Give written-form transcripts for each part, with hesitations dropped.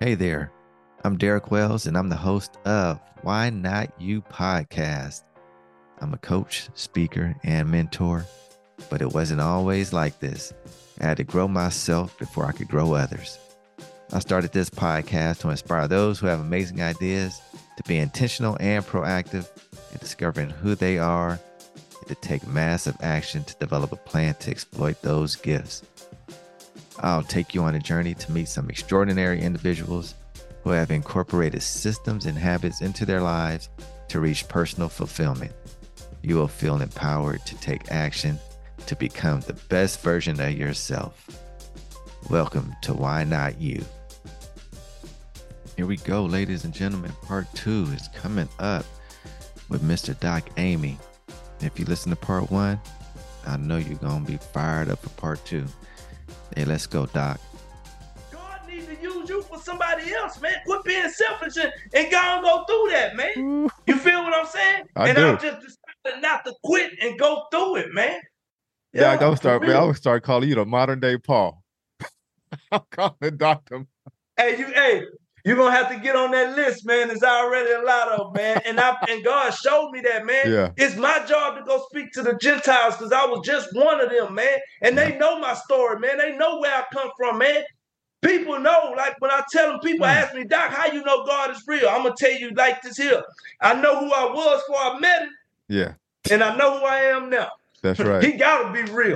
Hey there, I'm Derek Wells, and I'm the host of Why Not You podcast. I'm a coach, speaker, and mentor, but it wasn't always like this. I had to grow myself before I could grow others. I started this podcast to inspire those who have amazing ideas to be intentional and proactive in discovering who they are and to take massive action to develop a plan to exploit those gifts. I'll take you on a journey to meet some extraordinary individuals who have incorporated systems and habits into their lives to reach personal fulfillment. You will feel empowered to take action to become the best version of yourself. Welcome to Why Not You. Here we go, ladies and gentlemen. Part 2 is coming up with Mr. Doc Amy. If you listen to part 1, I know you're going to be fired up for part 2. Hey, let's go, Doc. God needs to use you for somebody else, man. Quit being selfish and go through that, man. You feel what I'm saying? I do. I'm just decided not to quit and go through it, man. Yeah, I would start calling you the modern day Paul. I'm calling Doctor. Hey, you're gonna have to get on that list, man. There's already a lot of them, man. And God showed me that, man. Yeah. It's my job to go speak to the Gentiles because I was just one of them, man. And they know my story, man. They know where I come from, man. People know, like when I tell them, people ask me, Doc, how you know God is real? I'm gonna tell you like this here. I know who I was before I met him. Yeah. And I know who I am now. That's right. He gotta be real.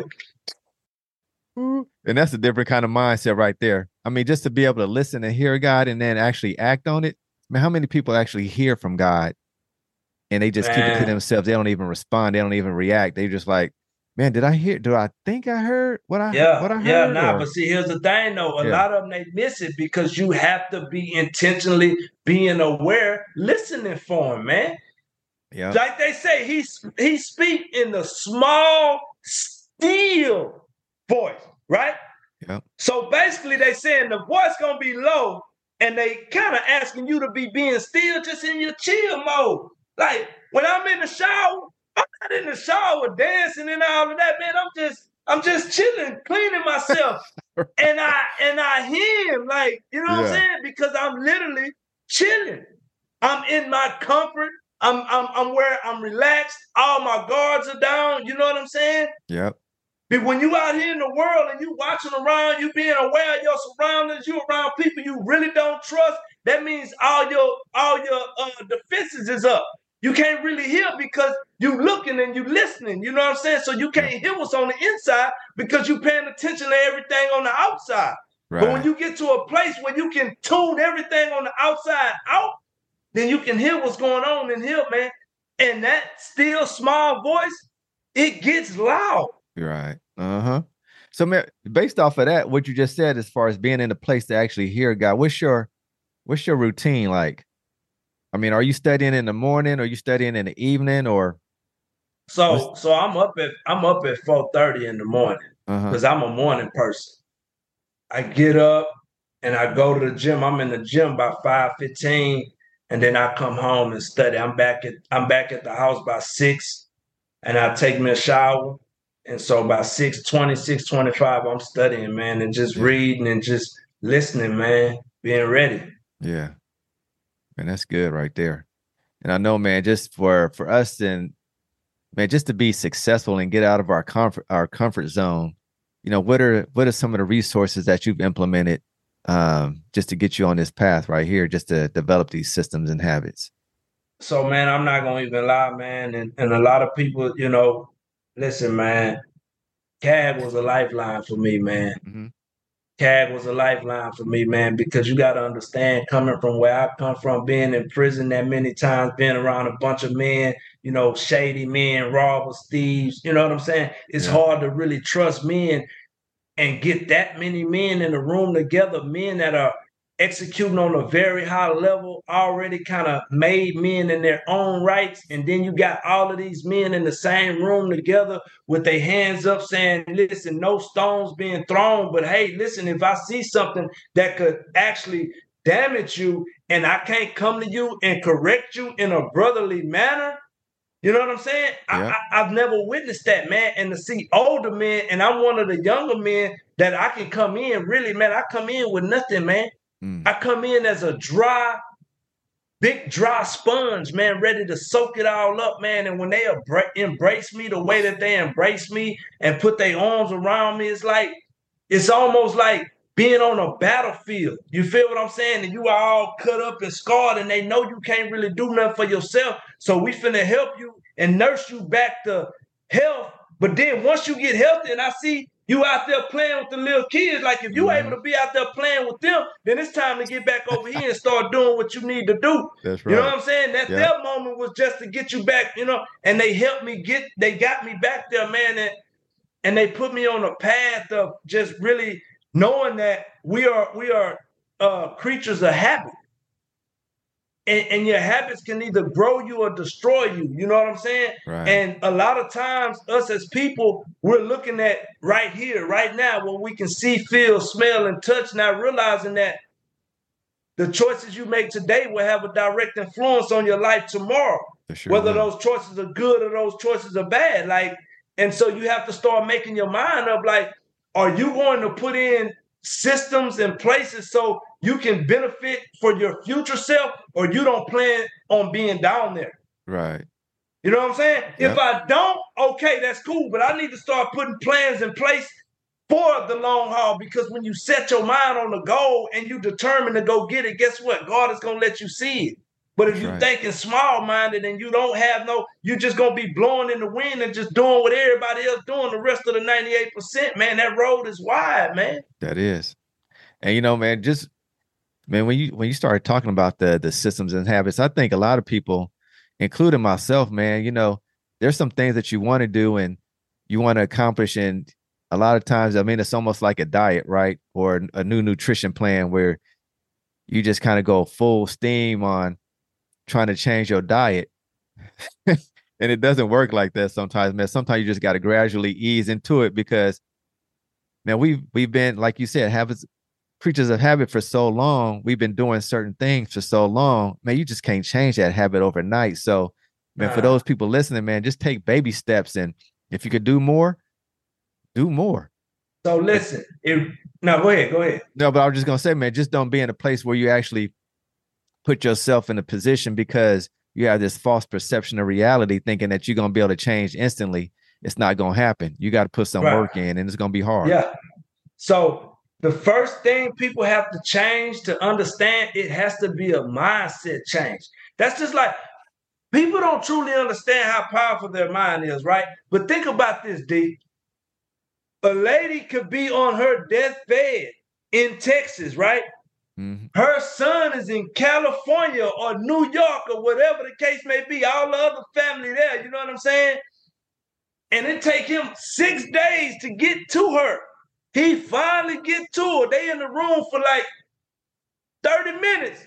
And that's a different kind of mindset right there. I mean, just to be able to listen and hear God and then actually act on it. I mean, how many people actually hear from God and they just keep it to themselves? They don't even respond. They don't even react. They just like, man, did I hear? Do I think I heard what I heard? Yeah, but see, here's the thing though. A lot of them, they miss it because you have to be intentionally being aware, listening for him, man. Yeah. Like they say, he speak in the small, still voice, right? Yep. So basically they saying the voice gonna be low and they kind of asking you to be being still just in your chill mode. Like when I'm in the shower, I'm not in the shower dancing and all of that, man. I'm just chilling, cleaning myself. and I hear him, like, you know what I'm saying? Because I'm literally chilling. I'm in my comfort. I'm where I'm relaxed. All my guards are down. You know what I'm saying? Yep. But when you out here in the world and you watching around, you being aware of your surroundings, you around people you really don't trust, that means all your defenses is up. You can't really hear because you looking and you listening. You know what I'm saying? So you can't hear what's on the inside because you paying attention to everything on the outside. Right. But when you get to a place where you can tune everything on the outside out, then you can hear what's going on in here, man. And that still small voice, it gets loud. Right. Uh-huh. So based off of that, what you just said, as far as being in a place to actually hear God, what's your routine like? I mean, are you studying in the morning? Or are you studying in the evening? Or so I'm up at 4:30 in the morning because I'm a morning person. I get up and I go to the gym. I'm in the gym by 5:15, and then I come home and study. I'm back at the house by 6, and I take me a shower. And so by 6:20, 6:25, I'm studying, man, and just reading and just listening, man, being ready. Yeah. Man, that's good right there. And I know, man, just for us and man, just to be successful and get out of our comfort zone, you know, what are some of the resources that you've implemented just to get you on this path right here, just to develop these systems and habits? So, man, I'm not going to even lie, man. And a lot of people, you know, listen, man, CAG was a lifeline for me, man. Mm-hmm. CAG was a lifeline for me, man, because you got to understand, coming from where I come from, being in prison that many times, being around a bunch of men, you know, shady men, robbers, thieves, you know what I'm saying? It's hard to really trust men and get that many men in a room together, men that are executing on a very high level, already kind of made men in their own rights. And then you got all of these men in the same room together with their hands up saying, listen, no stones being thrown, but hey, listen, if I see something that could actually damage you and I can't come to you and correct you in a brotherly manner, you know what I'm saying? Yeah. I've never witnessed that, man. And to see older men, and I'm one of the younger men that I can come in, really, man, I come in with nothing, man. I come in as a big dry sponge, man, ready to soak it all up, man. And when they embrace me the way that they embrace me and put their arms around me, it's almost like being on a battlefield. You feel what I'm saying? And you are all cut up and scarred, and they know you can't really do nothing for yourself. So we finna help you and nurse you back to health. But then once you get healthy, and I see you out there playing with the little kids, like if you able to be out there playing with them, then it's time to get back over here and start doing what you need to do. That's right. You know what I'm saying? Their moment was just to get you back, and they helped me they got me back there, man. And they put me on a path of just really knowing that we are creatures of habit. And your habits can either grow you or destroy you. You know what I'm saying? Right. And a lot of times, us as people, we're looking at right here, right now, what we can see, feel, smell, and touch, not realizing that the choices you make today will have a direct influence on your life tomorrow. Sure whether will. Those choices are good or those choices are bad. And so you have to start making your mind up, are you going to put in systems and places so you can benefit for your future self, or you don't plan on being down there? Right. You know what I'm saying? Yep. If I don't, okay, that's cool. But I need to start putting plans in place for the long haul, because when you set your mind on the goal and you determine to go get it, guess what? God is going to let you see it. But if you're thinking small-minded and you don't have you're just going to be blowing in the wind and just doing what everybody else doing, the rest of the 98%, man, that road is wide, man. That is. And, man, when you started talking about the systems and habits, I think a lot of people, including myself, man, there's some things that you want to do and you want to accomplish. And a lot of times, it's almost like a diet, right? Or a new nutrition plan where you just kind of go full steam on trying to change your diet. And it doesn't work like that sometimes, man. Sometimes you just got to gradually ease into it, because, man, we've been, like you said, creatures of habit for so long. We've been doing certain things for so long, man. You just can't change that habit overnight. So, man, for those people listening, man, just take baby steps, and if you could do more, do more. So listen, go ahead. No, but I was just gonna say, man, just don't be in a place where you actually put yourself in a position because you have this false perception of reality, thinking that you're gonna be able to change instantly. It's not gonna happen. You got to put some work in, and it's gonna be hard. Yeah. So the first thing people have to change to understand, it has to be a mindset change. That's just like, people don't truly understand how powerful their mind is, right? But think about this, D. A lady could be on her deathbed in Texas, right? Mm-hmm. Her son is in California or New York or whatever the case may be, all the other family there, you know what I'm saying? And it take him 6 days to get to her. He finally get to her. They in the room for 30 minutes.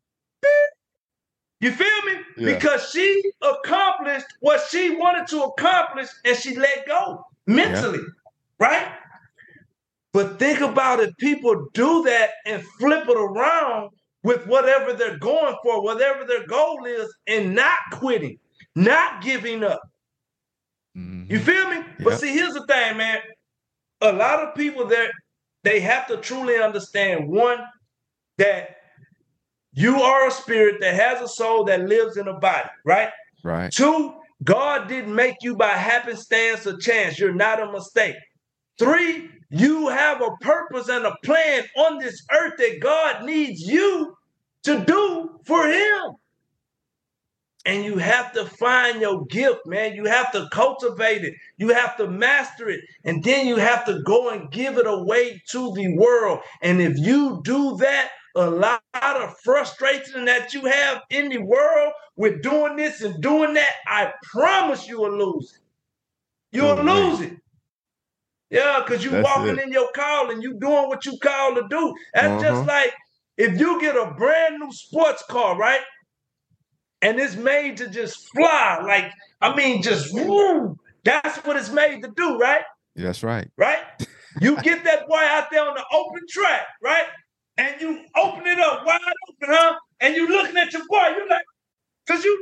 You feel me? Yeah. Because she accomplished what she wanted to accomplish, and she let go mentally, right? But think about it. People do that and flip it around with whatever they're going for, whatever their goal is, and not quitting, not giving up. Mm-hmm. You feel me? Yep. But see, here's the thing, man. A lot of people they have to truly understand, one, that you are a spirit that has a soul that lives in a body, right? Right. Two, God didn't make you by happenstance or chance. You're not a mistake. Three, you have a purpose and a plan on this earth that God needs you to do for him. And you have to find your gift, man. You have to cultivate it. You have to master it. And then you have to go and give it away to the world. And if you do that, a lot of frustration that you have in the world with doing this and doing that, I promise you will lose it. You'll lose it. Yeah, because you walking in your call and you doing what you call to do. That's just like if you get a brand new sports car, right? And it's made to just fly, just woo. That's what it's made to do, right? That's right. Right? You get that boy out there on the open track, right? And you open it up wide open, huh? And you looking at your boy, you're like, because you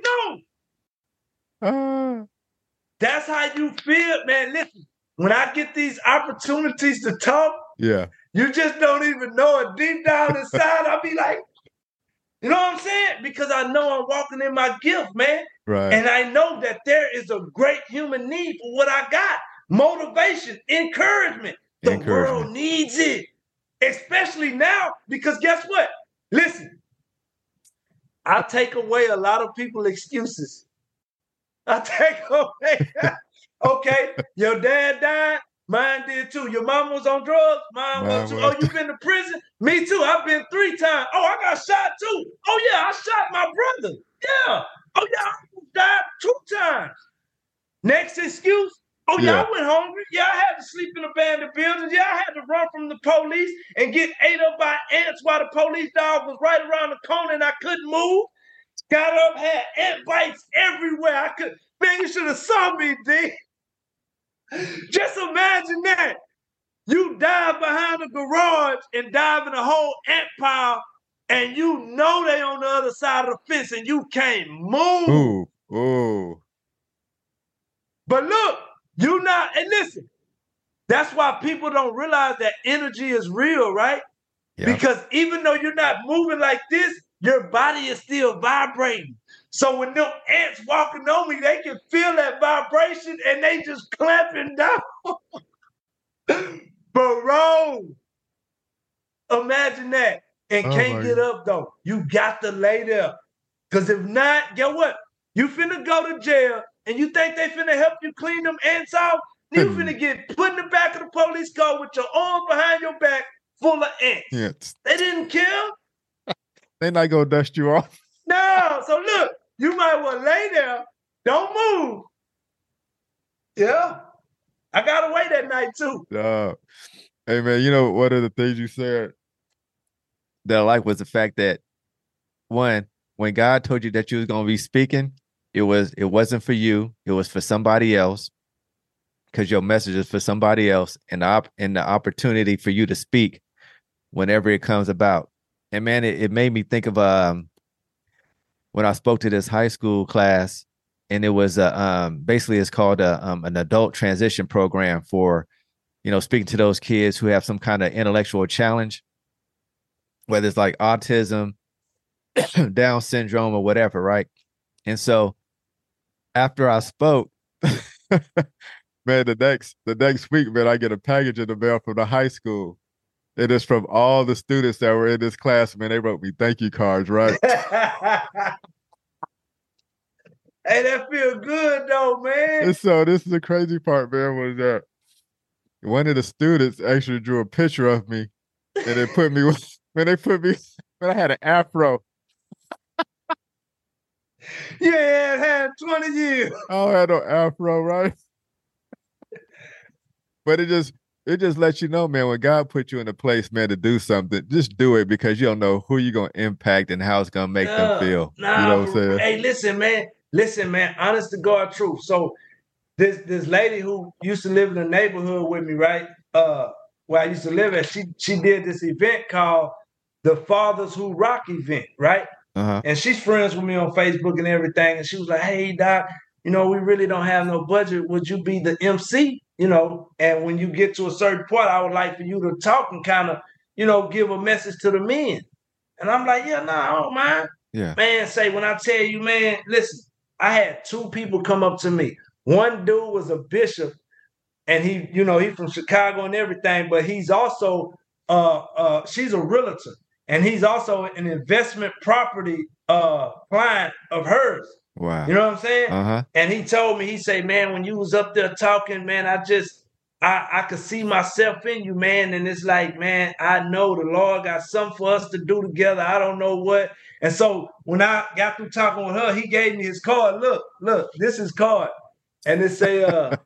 know. That's how you feel, man. Listen, when I get these opportunities to talk, You just don't even know it. Deep down inside, I'll be like, you know what I'm saying? Because I know I'm walking in my gift, man. Right. And I know that there is a great human need for what I got. Motivation, encouragement. The world needs it. Especially now, because guess what? Listen, I take away a lot of people's excuses. I take away, okay, your dad died, mine did too. Your mom was on drugs, mine was too. Oh, you been to prison? Me too. I've been 3 times. Oh, I got shot too. Oh, yeah, I shot my brother. Yeah. Oh, yeah, I died 2 times. Next excuse. Oh, yeah, I went hungry. Yeah, I had to sleep in abandoned buildings. Yeah, I had to run from the police and get ate up by ants while the police dog was right around the corner and I couldn't move. Got up, had ant bites everywhere. I could, man, you should have saw me, D. Just imagine that. You dive behind a garage and dive in a whole ant pile, and you know they on the other side of the fence and you can't move. Ooh. But look, you not, and listen, that's why people don't realize that energy is real, right? Yeah. Because even though you're not moving like this, your body is still vibrating. So when them ants walking on me, they can feel that vibration and they just clamping down. Bro, imagine that. And can't get up though. You got to lay there. Because if not, guess what? You finna go to jail and you think they finna help you clean them ants out? You finna get put in the back of the police car with your arm behind your back full of ants. Yes. They didn't kill. They're not gonna dust you off. No. So look, you might well lay there. Don't move. Yeah. I got away that night too. Hey man, you know, one of the things you said that I like was the fact that when God told you that you was gonna be speaking, it wasn't for you, it was for somebody else. Because your message is for somebody else, and the opportunity for you to speak whenever it comes about. And man, it made me think of when I spoke to this high school class, and it was basically it's called an adult transition program for, you know, speaking to those kids who have some kind of intellectual challenge, whether it's like autism, Down syndrome, or whatever, right? And so after I spoke, man, the next week, man, I get a package in the mail from the high school. It is from all the students that were in this class, man. They wrote me thank you cards, right? Hey, that feel good though, man. And so this is the crazy part, man, was that one of the students actually drew a picture of me, and they put me when I had an afro. Yeah, it had 20 years. I don't have no afro, right? But it just lets you know, man, when God put you in a place, man, to do something, just do it, because you don't know who you're going to impact and how it's going to make them feel. You know what I'm saying? Hey, listen, man, honest to God truth. So this lady who used to live in the neighborhood with me, right? Where I used to live at, she did this event called the Fathers Who Rock event, right? Uh-huh. And she's friends with me on Facebook and everything. And she was like, hey, Doc, you know, we really don't have no budget. Would you be the MC? You know, and when you get to a certain point, I would like for you to talk and kind of, you know, give a message to the men. And I'm like, yeah, I don't mind. Yeah. Man, say, when I tell you, man, listen, I had 2 people come up to me. One dude was a bishop, and he, you know, he's from Chicago and everything, but he's also, she's a realtor, and he's also an investment property client of hers. Wow. You know what I'm saying? Uh-huh. And he told me, he said, man, when you was up there talking, man, I could see myself in you, man. And it's like, man, I know the Lord got something for us to do together. I don't know what. And so when I got through talking with her, he gave me his card. Look, this is card. And it say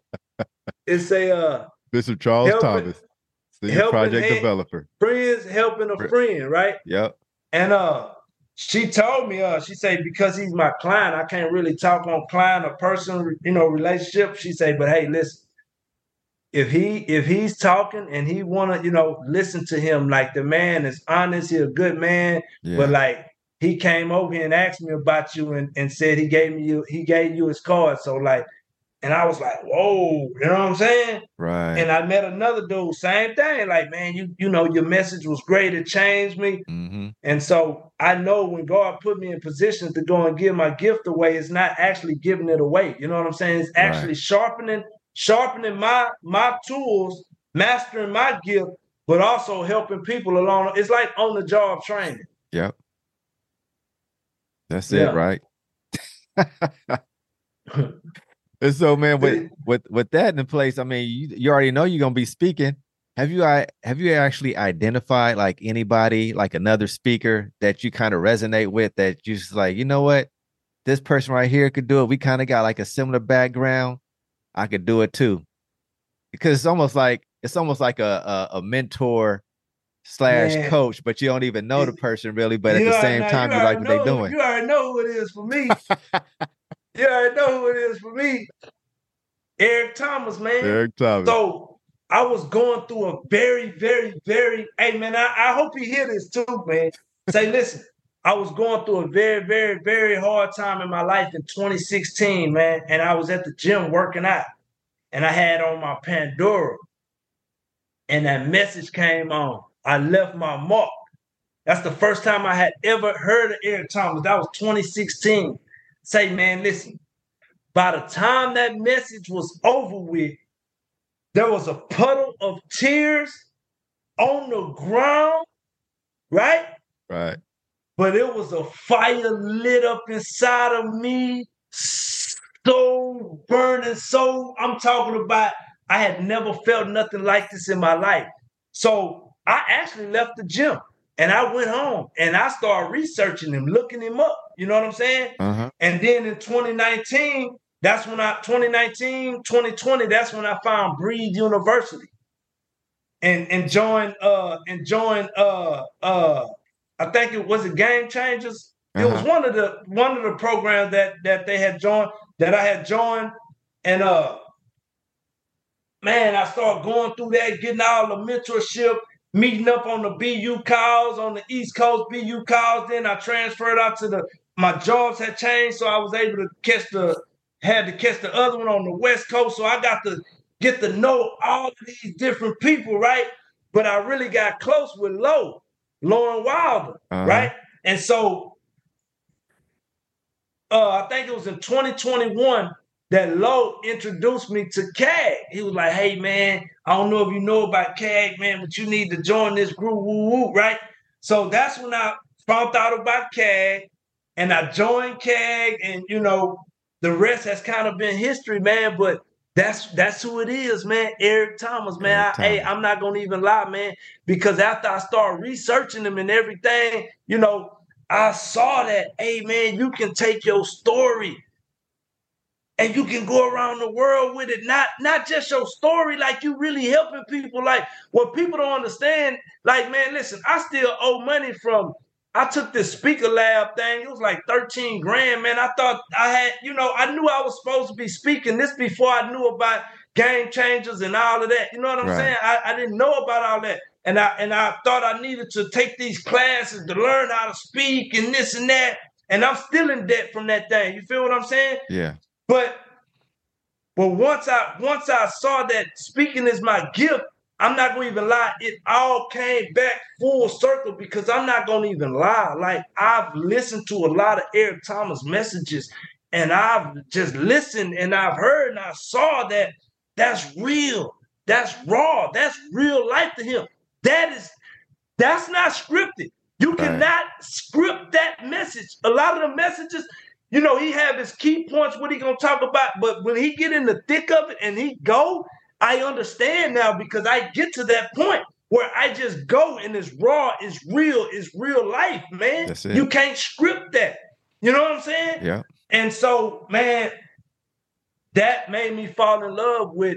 Bishop Charles Thomas, the project developer. Friends helping a friend, right? Yep. And she told me, she said, because he's my client, I can't really talk on client or personal, you know, relationship. She said, but hey, listen, if he's talking and he wanna, you know, listen to him, like the man is honest, he's a good man, but like he came over here and asked me about you and said he gave you his card. So like, And I was like, whoa, you know what I'm saying? Right. And I met another dude, same thing. Like, man, you know, your message was great. It changed me. Mm-hmm. And so I know when God put me in position to go and give my gift away, it's not actually giving it away. You know what I'm saying? It's actually sharpening my tools, mastering my gift, but also helping people along. It's like on the job training. Yep. That's it, right? And so, man, with that in place, I mean, you already know you're gonna be speaking. Have you actually identified like anybody, like another speaker that you kind of resonate with, that you just like, you know what, this person right here could do it. We kind of got like a similar background. I could do it too, because it's almost like a mentor / coach, but you don't even know the person really. But at the same time, you like what they're doing. You already know who it is for me. You already know who it is for me. Eric Thomas, man. Eric Thomas. So I was going through a very, very, very, hey, man, I hope you hear this too, man. Say, listen, I was going through a very, very, very hard time in my life in 2016, man. And I was at the gym working out. And I had on my Pandora. And that message came on. I left my mark. That's the first time I had ever heard of Eric Thomas. That was 2016. Say, man, listen, by the time that message was over with, there was a puddle of tears on the ground, right? Right. But it was a fire lit up inside of me, so burning, so I'm talking about I had never felt nothing like this in my life. So I actually left the gym. And I went home and I started researching him, looking him up. You know what I'm saying? Uh-huh. And then in 2019, 2020, that's when I found Breathe University. And joined I think it was Game Changers. It was one of the programs that they had joined, that I had joined. And man, I started going through that, getting all the mentorship, meeting up on the BU calls, on the East Coast BU calls. Then I transferred out to my jobs had changed, so I was able to had to catch the other one on the West Coast. So I got to get to know all of these different people, right? But I really got close with Lauren Wilder, right? And so I think it was in 2021 that Lowe introduced me to CAG. He was like, hey, man, I don't know if you know about CAG, man, but you need to join this group, woo-woo, right? So that's when I found out about CAG, and I joined CAG, and, you know, the rest has kind of been history, man, but that's who it is, man. Eric Thomas, man. Hey, I'm not going to even lie, man, because after I started researching him and everything, you know, I saw that, hey, man, you can take your story and you can go around the world with it. Not just your story, like you really helping people. Like what people don't understand, like, man, listen, I still owe money I took this speaker lab thing. It was like 13 grand, man. I thought I had, you know, I knew I was supposed to be speaking this before I knew about Game Changers and all of that. You know what I'm saying? I didn't know about all that. And I thought I needed to take these classes to learn how to speak and this and that. And I'm still in debt from that thing. You feel what I'm saying? Yeah. But once I saw that speaking is my gift, I'm not going to even lie. It all came back full circle, because I'm not going to even lie. Like, I've listened to a lot of Eric Thomas messages, and I've just listened and I've heard and I saw that that's real. That's raw. That's real life to him. That's not scripted. You cannot script that message. A lot of the messages, you know, he have his key points, what he gonna talk about, but when he get in the thick of it and he go, I understand now, because I get to that point where I just go and it's raw, it's real life, man. That's it. You can't script that. You know what I'm saying? Yeah. And so, man, that made me fall in love with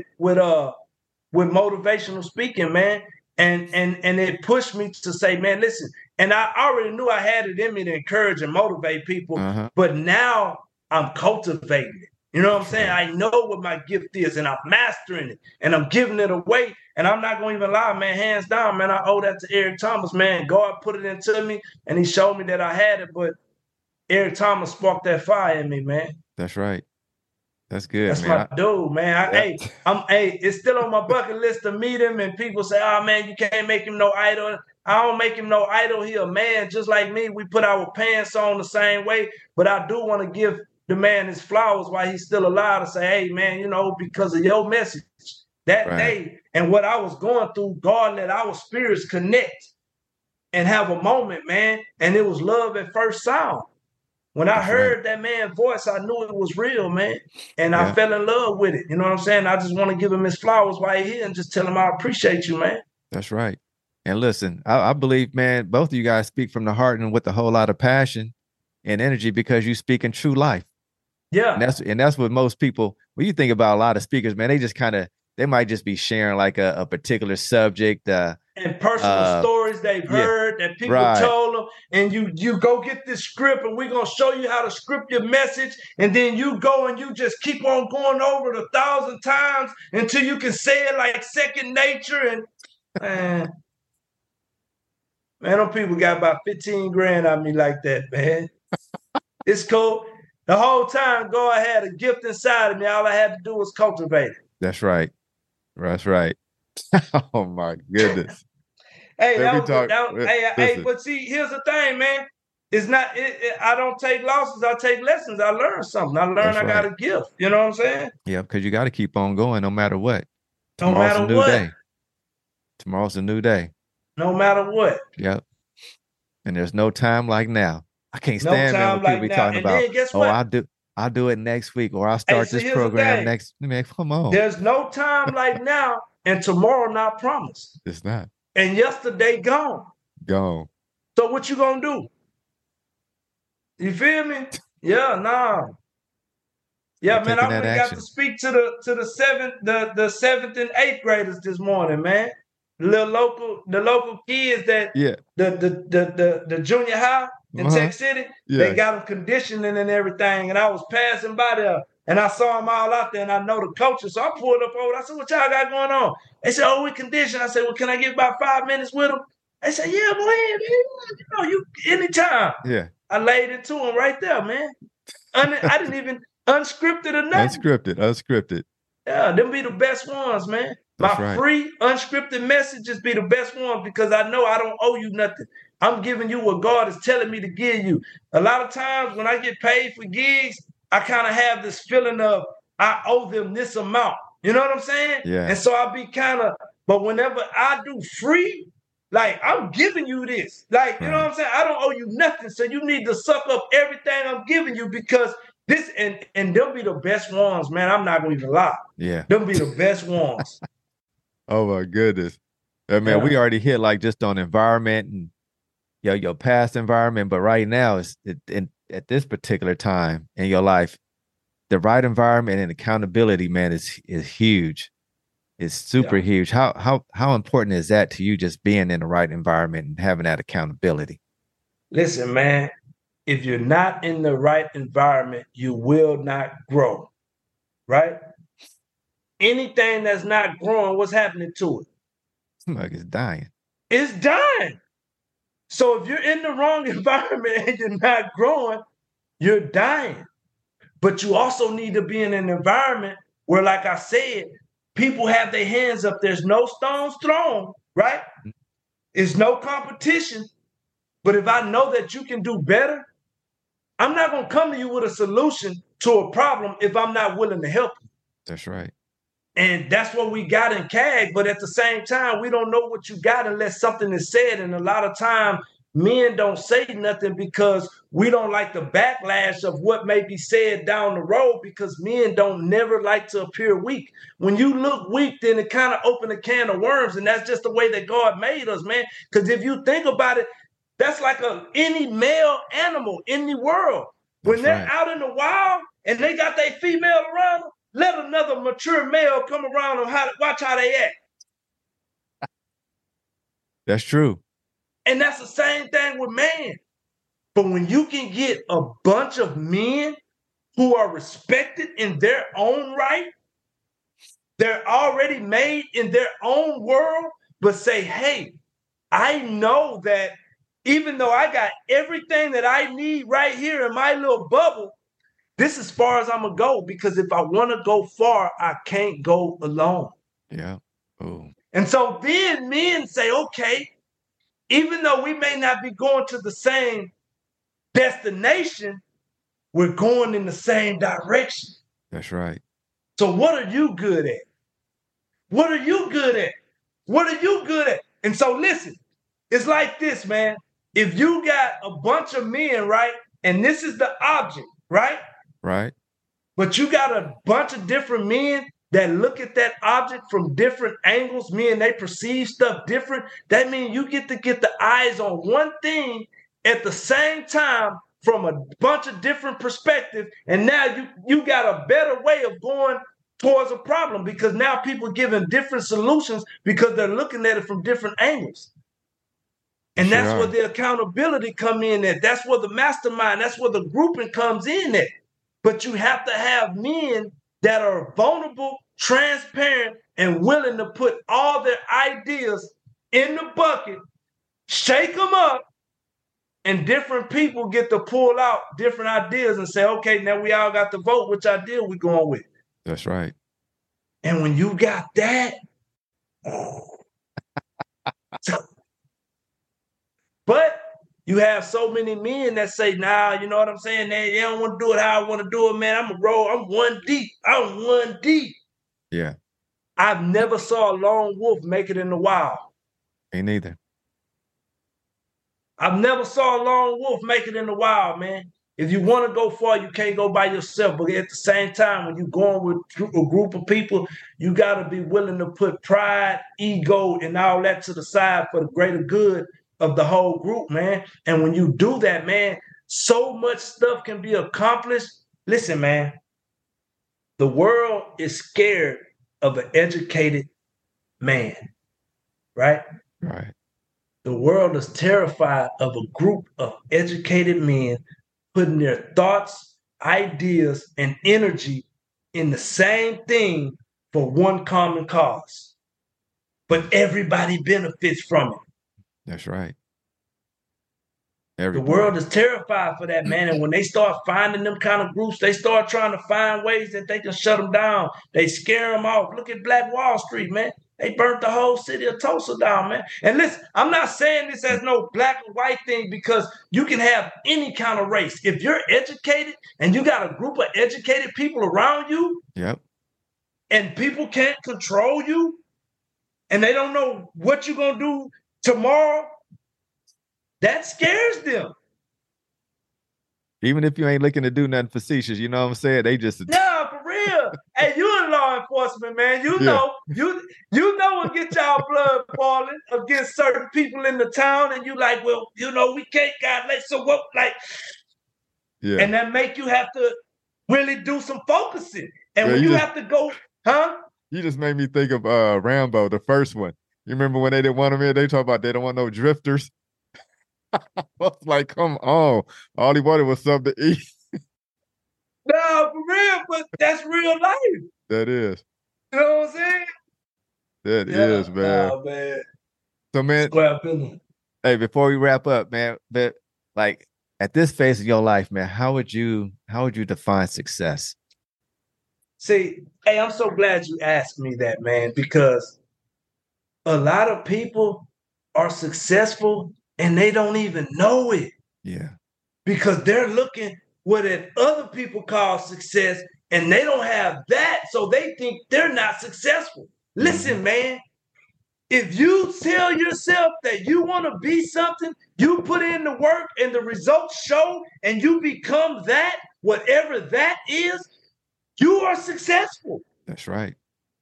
motivational speaking, man. And it pushed me to say, man, listen, and I already knew I had it in me to encourage and motivate people, but now I'm cultivating it. You know what I'm saying? I know what my gift is, and I'm mastering it, and I'm giving it away. And I'm not going to even lie, man, hands down, man, I owe that to Eric Thomas, man. God put it into me, and he showed me that I had it, but Eric Thomas sparked that fire in me, man. That's right. That's good, That's man. my dude, man. It's still on my bucket list to meet him. And people say, "Oh man, you can't make him no idol." I don't make him no idol. He a man just like me. We put our pants on the same way, but I do want to give the man his flowers while he's still alive to say, "Hey man, because of your message that day and what I was going through, God let our spirits connect and have a moment, man. And it was love at first sound. When I heard that man's voice, I knew it was real, man. And I fell in love with it. You know what I'm saying? I just want to give him his flowers while he's here and just tell him I appreciate you, man. That's right. And listen, I believe, man, both of you guys speak from the heart and with a whole lot of passion and energy because you speak in true life. Yeah. And that's what most people, when you think about a lot of speakers, man, they might just be sharing like a particular subject, and personal stories they've heard that people told them, and you go get this script and we're going to show you how to script your message, and then you go and you just keep on going over it 1,000 times until you can say it like second nature. And man, them people got about 15 grand on me like that, man. It's cool. The whole time God had a gift inside of me. All I had to do was cultivate it. That's right. That's right. Oh my goodness. Hey, but see, here's the thing, man. It's not. I don't take losses. I take lessons. I learn something. I learn. I got a gift. You know what I'm saying? Yeah, because you got to keep on going, no matter what. No matter what. Day. Tomorrow's a new day. No matter what. Yep. And there's no time like now. I can't stand when people be talking about, I'll do it next week, or I'll start this program next. Man, come on. There's no time like now, and tomorrow not promised. It's not. And yesterday gone. Gone. So what you gonna do? You feel me? Yeah, nah. Yeah, man. I got to speak to the seventh and eighth graders this morning, man. The local kids that the junior high in Tech City, they got them conditioning and everything. And I was passing by there and I saw them all out there, and I know the coaches. So I pulled up over. I said, "What y'all got going on?" They said, "Oh, we condition." I said, "Well, can I get about 5 minutes with them?" They said, "Yeah, go ahead, man. You anytime." Yeah. I laid it to them right there, man. I didn't even unscripted or nothing. Unscripted. Yeah, them be the best ones, man. My free unscripted messages be the best ones because I know I don't owe you nothing. I'm giving you what God is telling me to give you. A lot of times when I get paid for gigs, I kind of have this feeling of I owe them this amount. You know what I'm saying? Yeah. And so I be but whenever I do free, like I'm giving you this. Like, you know what I'm saying? I don't owe you nothing. So you need to suck up everything I'm giving you because this and they'll be the best ones, man. I'm not gonna even lie. Yeah. They'll be the best ones. Oh my goodness. Man, we already hit like just on environment and your past environment, but right now at this particular time in your life, the right environment and accountability, man, is huge. It's super huge. How important is that to you, just being in the right environment and having that accountability? Listen, man, if you're not in the right environment, you will not grow, right? Anything that's not growing, what's happening to it? Like it's dying. It's dying. So if you're in the wrong environment and you're not growing, you're dying. But you also need to be in an environment where, like I said, people have their hands up. There's no stones thrown, right? It's no competition. But if I know that you can do better, I'm not going to come to you with a solution to a problem if I'm not willing to help you. That's right. And that's what we got in CAG. But at the same time, we don't know what you got unless something is said. And a lot of time, men don't say nothing because we don't like the backlash of what may be said down the road, because men don't never like to appear weak. When you look weak, then it kind of opens a can of worms. And that's just the way that God made us, man. Because if you think about it, that's like any male animal in the world. When they're out in the wild and they got their female around them, let another mature male come around them, watch how they act. That's true. And that's the same thing with man. But when you can get a bunch of men who are respected in their own right, they're already made in their own world, but say, hey, I know that even though I got everything that I need right here in my little bubble, this is as far as I'm going to go, because if I want to go far, I can't go alone. Yeah. Oh. And so then men say, okay, even though we may not be going to the same destination, we're going in the same direction. That's right. So what are you good at? What are you good at? What are you good at? And so listen, it's like this, man. If you got a bunch of men, right, and this is the object, right? Right. But you got a bunch of different men that look at that object from different angles, meaning they perceive stuff different. That means you get to get the eyes on one thing at the same time from a bunch of different perspectives. And now you got a better way of going towards a problem, because now people are giving different solutions because they're looking at it from different angles. And Sure that's are. where the accountability come in at. That's where the mastermind, that's where the grouping comes in at. But you have to have men that are vulnerable, transparent, and willing to put all their ideas in the bucket, shake them up, and different people get to pull out different ideas and say, okay, now we all got to vote which idea we going with. That's right. And when you got that, but you have so many men that say, nah, you know what I'm saying? They don't want to do it how I want to do it, man. I'm a roll. I'm one deep. I'm one deep. Yeah. I've never saw a lone wolf make it in the wild. Me neither. I've never saw a lone wolf make it in the wild, man. If you want to go far, you can't go by yourself. But at the same time, when you're going with a group of people, you got to be willing to put pride, ego, and all that to the side for the greater good of the whole group, man. And when you do that, man, so much stuff can be accomplished. Listen, man, the world is scared of an educated man, right? Right. The world is terrified of a group of educated men putting their thoughts, ideas, and energy in the same thing for one common cause. But everybody benefits from it. That's right. The world is terrified for that, man. And when they start finding them kind of groups, they start trying to find ways that they can shut them down. They scare them off. Look at Black Wall Street, man. They burnt the whole city of Tulsa down, man. And listen, I'm not saying this as no black or white thing, because you can have any kind of race. If you're educated and you got a group of educated people around you, yep, and people can't control you, and they don't know what you're going to do tomorrow, that scares them. Even if you ain't looking to do nothing facetious, you know what I'm saying? They just no, for real. Hey, you in law enforcement, man. You know, you know what get y'all blood boiling against certain people in the town, and you like, well, you know, we can't got like so what like, yeah, and that make you have to really do some focusing. And well, when you have to go, huh? You just made me think of Rambo, the first one. You remember when they didn't want him in? They talk about they don't want no drifters. I was like, come on. All he wanted was something to eat. No, for real, but that's real life. That is. You know what I'm saying? That is, man. Oh, man. So, man, hey, before we wrap up, man, but like at this phase of your life, man, how would you define success? See, hey, I'm so glad you asked me that, man, because a lot of people are successful and they don't even know it. Yeah. Because they're looking what other people call success, and they don't have that, so they think they're not successful. Listen, man, if you tell yourself that you want to be something, you put in the work and the results show, and you become that, whatever that is, you are successful. That's right.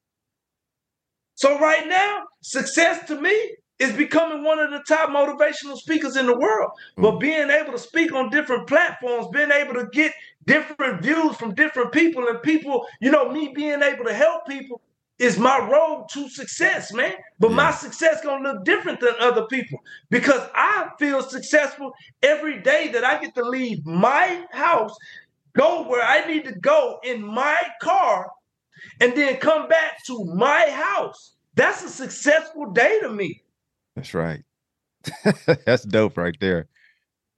So right now, success to me is becoming one of the top motivational speakers in the world. But being able to speak on different platforms, being able to get different views from different people, and people, you know, me being able to help people is my road to success, man. But my success gonna look different than other people, because I feel successful every day that I get to leave my house, go where I need to go in my car, and then come back to my house. That's a successful day to me. That's right. That's dope right there.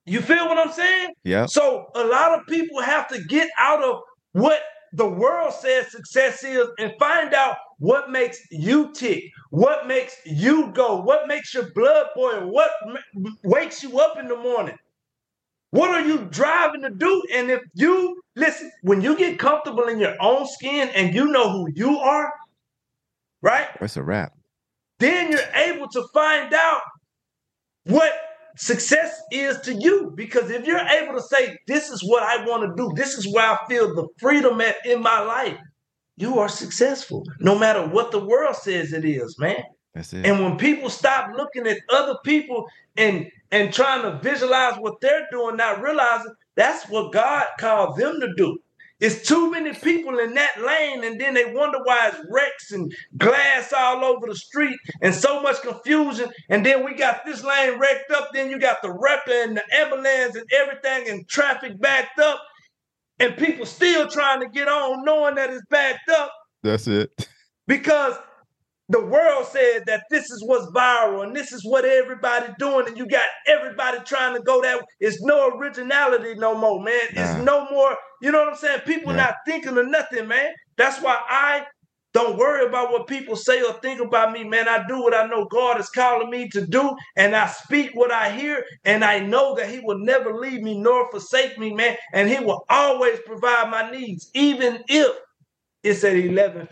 You feel what I'm saying? Yeah. So a lot of people have to get out of what the world says success is and find out what makes you tick, what makes you go, what makes your blood boil, what wakes you up in the morning. What are you driving to do? And if you listen, when you get comfortable in your own skin and you know who you are, right? That's a wrap. Then you're able to find out what success is to you. Because if you're able to say, this is what I want to do, this is where I feel the freedom at in my life, you are successful, no matter what the world says it is, man. That's it. And when people stop looking at other people and trying to visualize what they're doing, not realizing that's what God called them to do. It's too many people in that lane, and then they wonder why it's wrecks and glass all over the street and so much confusion. And then we got this lane wrecked up, then you got the wrecker and the ambulance and everything and traffic backed up, and people still trying to get on knowing that it's backed up. That's it. Because the world said that this is what's viral and this is what everybody's doing, and you got everybody trying to go that way. It's no originality no more, man. It's no more, you know what I'm saying? People not thinking of nothing, man. That's why I don't worry about what people say or think about me, man. I do what I know God is calling me to do, and I speak what I hear, and I know that he will never leave me nor forsake me, man, and he will always provide my needs, even if it's at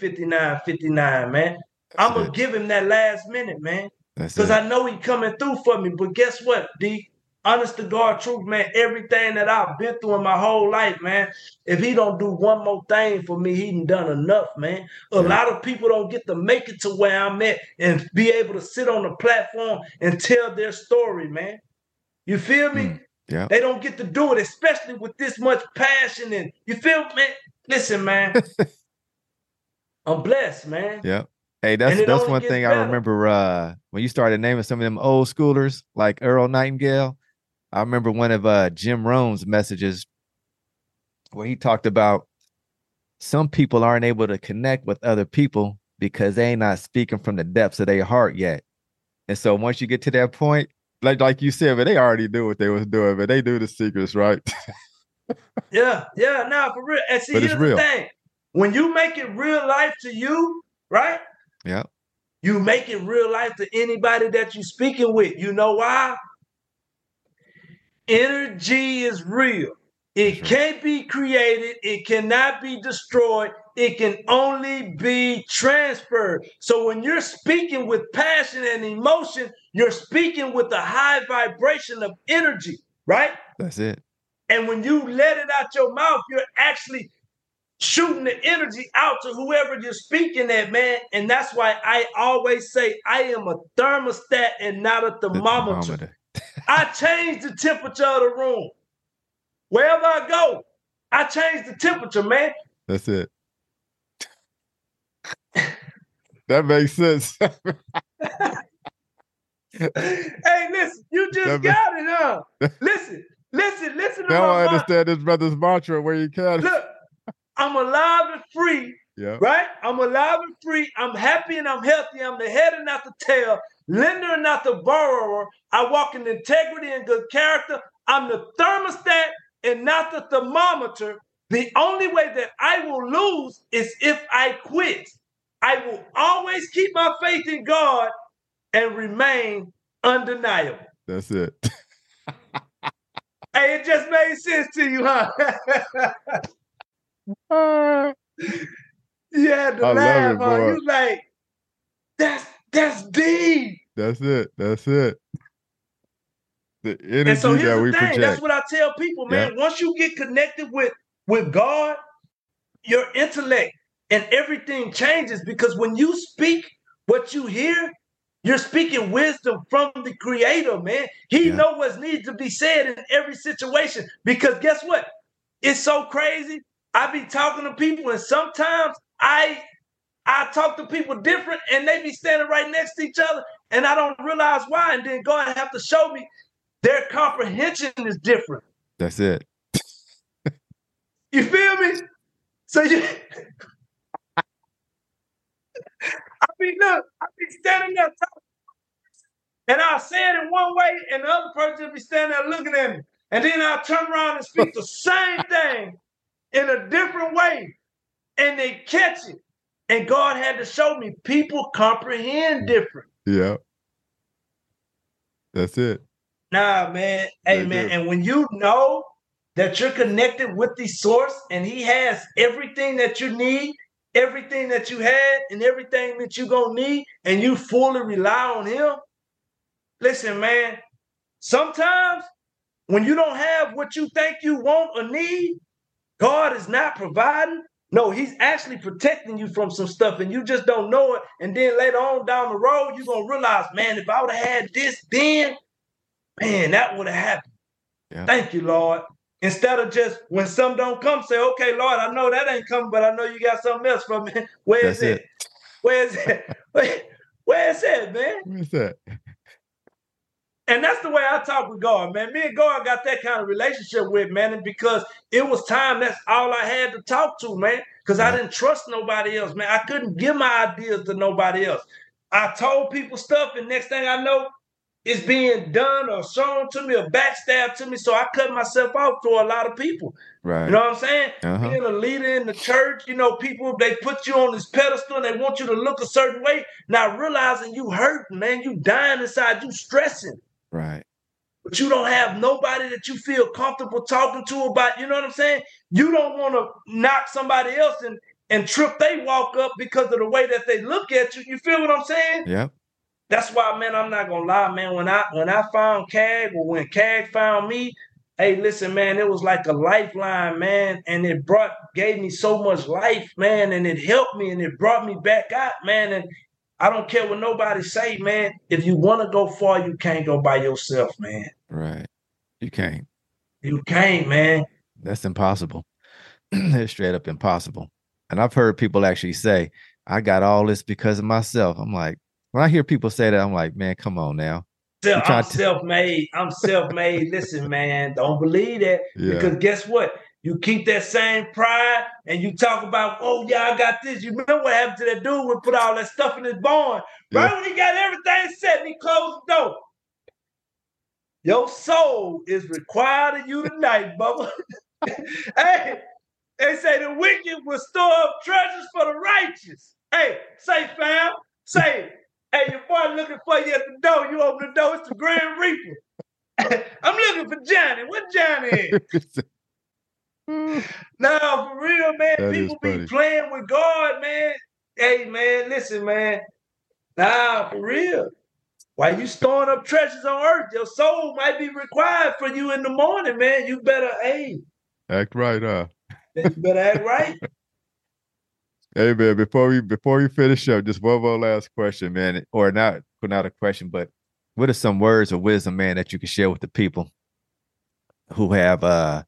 11:59, man. I'm going to give him that last minute, man. Because I know he coming through for me. But guess what, D? Honest to God truth, man, everything that I've been through in my whole life, man, if he don't do one more thing for me, he done enough, man. A lot of people don't get to make it to where I'm at and be able to sit on the platform and tell their story, man. You feel me? Yeah. They don't get to do it, especially with this much passion. And you feel, man? Listen, man. I'm blessed, man. Yeah. Hey, that's one thing I remember when you started naming some of them old schoolers like Earl Nightingale. I remember one of Jim Rohn's messages where he talked about some people aren't able to connect with other people because they ain't not speaking from the depths of their heart yet. And so once you get to that point, like you said, but they already knew what they was doing, but they knew the secrets, right? Yeah, nah, for real. And see, but here's it's real. The thing. When you make it real life to you, right? Yeah. You make it real life to anybody that you're speaking with. You know why? Energy is real. It can't be created. It cannot be destroyed. It can only be transferred. So when you're speaking with passion and emotion, you're speaking with a high vibration of energy, right? That's it. And when you let it out your mouth, you're actually shooting the energy out to whoever you're speaking at, man. And that's why I always say I am a thermostat and not a thermometer. I change the temperature of the room. Wherever I go, I change the temperature, man. That's it. That makes sense. Hey, listen, you just got it, huh? Listen to now I understand this brother's mantra where you can. Look, I'm alive and free, right? I'm alive and free. I'm happy and I'm healthy. I'm the head and not the tail, lender and not the borrower. I walk in integrity and good character. I'm the thermostat and not the thermometer. The only way that I will lose is if I quit. I will always keep my faith in God and remain undeniable. That's it. Hey, it just made sense to you, huh? You had to laugh, huh? You like, that's deep. That's it. The energy and so here's that the we thing. project. That's what I tell people, man. Once you get connected with God, your intellect and everything changes, because when you speak what you hear, you're speaking wisdom from the Creator, man. He knows what needs to be said in every situation. Because guess what? It's so crazy. I be talking to people, and sometimes I talk to people different, and they be standing right next to each other, and I don't realize why. And then God have to show me their comprehension is different. That's it. You feel me? So I be standing there talking, and I'll say it in one way, and the other person will be standing there looking at me. And then I'll turn around and speak the same thing in a different way. And they catch it. And God had to show me people comprehend different. Yeah. That's it. Nah, man. Hey, man. And when you know that you're connected with the source and he has everything that you need, everything that you had, and everything that you're going to need, and you fully rely on him, listen, man, sometimes when you don't have what you think you want or need, God is not providing. No, he's actually protecting you from some stuff and you just don't know it. And then later on down the road, you're going to realize, man, if I would have had this then, man, that would have happened. Yeah. Thank you, Lord. Instead of just when some don't come, say, okay, Lord, I know that ain't coming, but I know you got something else for me. Where is it? Where is it? Where is it, man? Where's that? And that's the way I talk with God, man. Me and God got that kind of relationship with, man. And because it was time, that's all I had to talk to, man. Because I didn't trust nobody else, man. I couldn't give my ideas to nobody else. I told people stuff, and next thing I know, it's being done or shown to me or backstabbed to me. So I cut myself off to a lot of people. Right. You know what I'm saying? Being a leader in the church, you know, people, they put you on this pedestal and they want you to look a certain way. Now realizing you hurting, man, you dying inside, you stressing. Right. But you don't have nobody that you feel comfortable talking to about, you know what I'm saying? You don't want to knock somebody else and trip they walk up because of the way that they look at you. You feel what I'm saying? Yeah. That's why, man, I'm not gonna lie, man. When I found CAG, or when CAG found me, hey, listen, man, it was like a lifeline, man, and it gave me so much life, man, and it helped me and it brought me back out, man. And I don't care what nobody say, man. If you want to go far, you can't go by yourself, man. Right, you can't. You can't, man. That's impossible. It's straight up impossible. And I've heard people actually say, "I got all this because of myself." I'm like. When I hear people say that, I'm like, man, come on now. I'm self-made. I'm self-made. Listen, man, don't believe that. Yeah. Because guess what? You keep that same pride and you talk about, oh, yeah, I got this. You remember what happened to that dude when put all that stuff in his barn? Yeah. Right when he got everything set and he closed the door. Your soul is required of you tonight, Bubba. Hey, they say the wicked will store up treasures for the righteous. Hey, say, fam, say, hey, your boy looking for you at the door. You open the door, it's the Grand Reaper. I'm looking for Johnny. What Johnny is? No, for real, man. That people be playing with God, man. Hey, man, listen, man. Nah, for real. While you storing up treasures on earth, your soul might be required for you in the morning, man. You better, act right, huh? You better act right. Hey man, before we finish up, just one more last question, man, or not a question, but what are some words of wisdom, man, that you can share with the people who have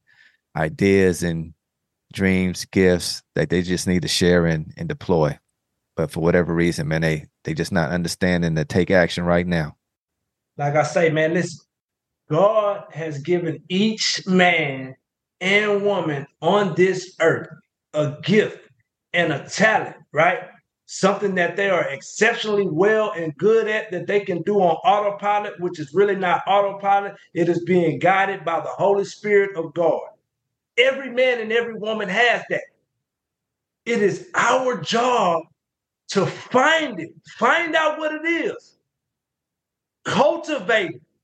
ideas and dreams, gifts that they just need to share and deploy, but for whatever reason, man, they just not understanding to take action right now? Like I say, man, listen, God has given each man and woman on this earth a gift and a talent, right? Something that they are exceptionally well and good at that they can do on autopilot, which is really not autopilot. It is being guided by the Holy Spirit of God. Every man and every woman has that. It is our job to find it, find out what it is, cultivate it,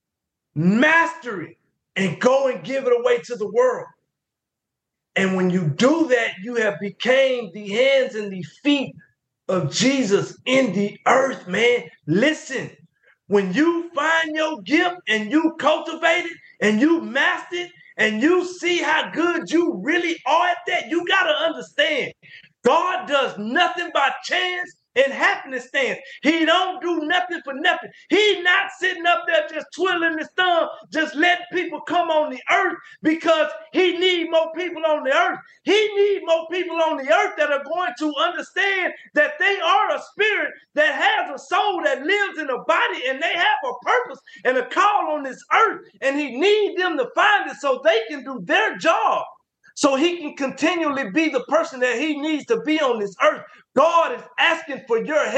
master it, and go and give it away to the world. And when you do that, you have became the hands and the feet of Jesus in the earth, man. Listen, when you find your gift and you cultivate it and you master it and you see how good you really are at that, you got to understand, God does nothing by chance and happenstance. He don't do nothing for nothing. He not sitting up there just twiddling his thumb, just letting people come on the earth because he need more people on the earth. He need more people on the earth that are going to understand that they are a spirit that has a soul that lives in a body and they have a purpose and a call on this earth. And he need them to find it so they can do their job. So he can continually be the person that he needs to be on this earth. God is asking for your help.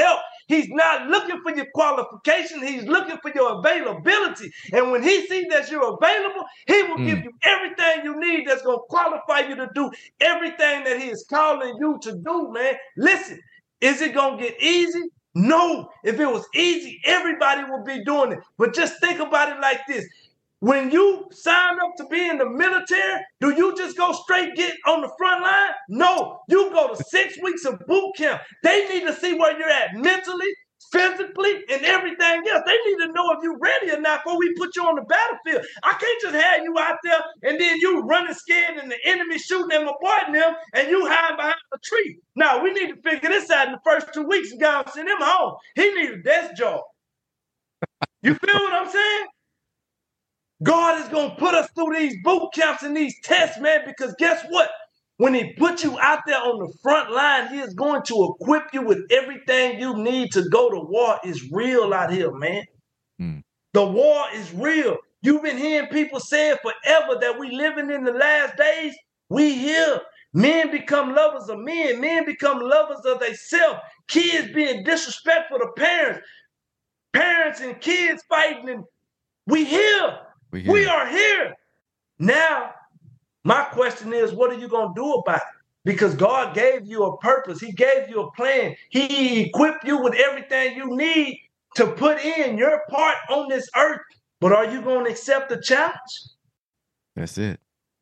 He's not looking for your qualification. He's looking for your availability. And when he sees that you're available, he will give you everything you need that's going to qualify you to do everything that he is calling you to do, man. Listen, is it going to get easy? No. If it was easy, everybody would be doing it. But just think about it like this. When you sign up to be in the military, do you just go straight get on the front line? No, you go to 6 weeks of boot camp. They need to see where you're at mentally, physically, and everything else. They need to know if you're ready or not before we put you on the battlefield. I can't just have you out there and then you running scared and the enemy shooting at my boy and them and you hiding behind a tree. No, we need to figure this out in the first 2 weeks and go and send him home. He needs a desk job. You feel what I'm saying? God is going to put us through these boot camps and these tests, man, because guess what? When he puts you out there on the front line, he is going to equip you with everything you need to go to war. It's real out here, man. The war is real. You've been hearing people say it forever that we living in the last days. We here. Men become lovers of men. Men become lovers of themselves. Kids being disrespectful to parents. Parents and kids fighting. And we here. We are here. Now, my question is, what are you going to do about it? Because God gave you a purpose. He gave you a plan. He equipped you with everything you need to put in your part on this earth. But are you going to accept the challenge? That's it.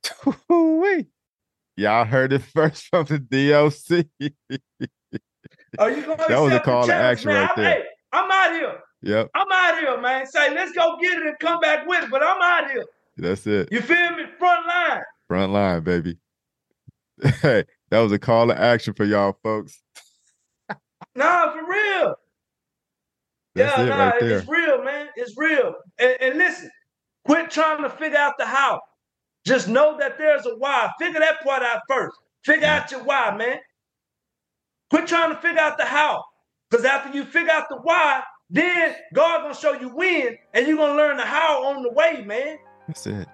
Y'all heard it first from the DLC. Are you going to accept that was a call to action man? right there. Hey, I'm out here. Yep. I'm out here, man. Say, let's go get it and come back with it, but I'm out here. That's it. You feel me? Front line. Front line, baby. Hey, that was a call to action for y'all folks. Nah, for real. That's it right there. It's real, man. It's real. And listen, quit trying to figure out the how. Just know that there's a why. Figure that part out first. Figure out your why, man. Quit trying to figure out the how. Because after you figure out the why, then God gonna show you when, and you're gonna learn the how on the way, man. That's it.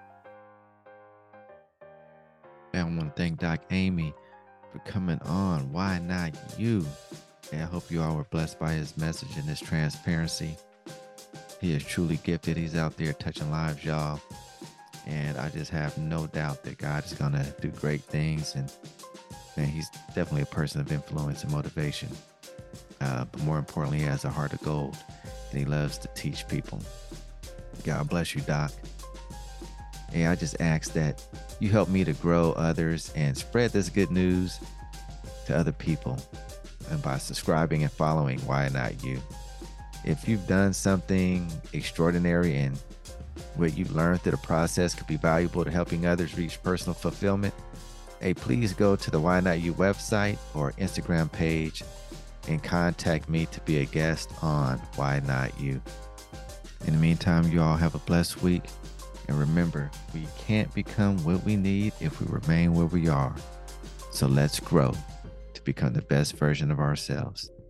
And I want to thank Doc Amy for coming on. Why not you? And I hope you all were blessed by his message and his transparency. He is truly gifted. He's out there touching lives, y'all. And I just have no doubt that God is gonna do great things. And man, he's definitely a person of influence and motivation. But more importantly, he has a heart of gold, and he loves to teach people. God bless you, Doc. And I just ask that you help me to grow others and spread this good news to other people, and by subscribing and following Why Not You. If you've done something extraordinary and what you've learned through the process could be valuable to helping others reach personal fulfillment, hey, please go to the Why Not You website or Instagram page and contact me to be a guest on Why Not You. In the meantime, you all have a blessed week. And remember, we can't become what we need if we remain where we are. So let's grow to become the best version of ourselves.